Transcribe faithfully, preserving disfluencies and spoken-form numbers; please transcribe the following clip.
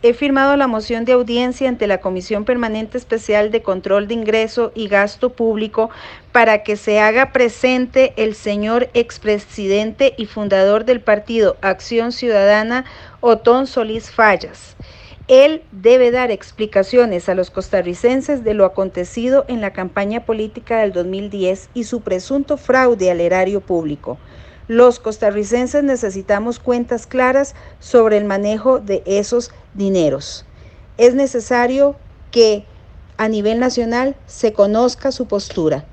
he firmado la moción de audiencia ante la Comisión Permanente Especial de Control de Ingreso y Gasto Público para que se haga presente el señor expresidente y fundador del partido Acción Ciudadana, Otón Solís Fallas. Él debe dar explicaciones a los costarricenses de lo acontecido en la campaña política del dos mil diez y su presunto fraude al erario público. Los costarricenses necesitamos cuentas claras sobre el manejo de esos dineros. Es necesario que a nivel nacional se conozca su postura.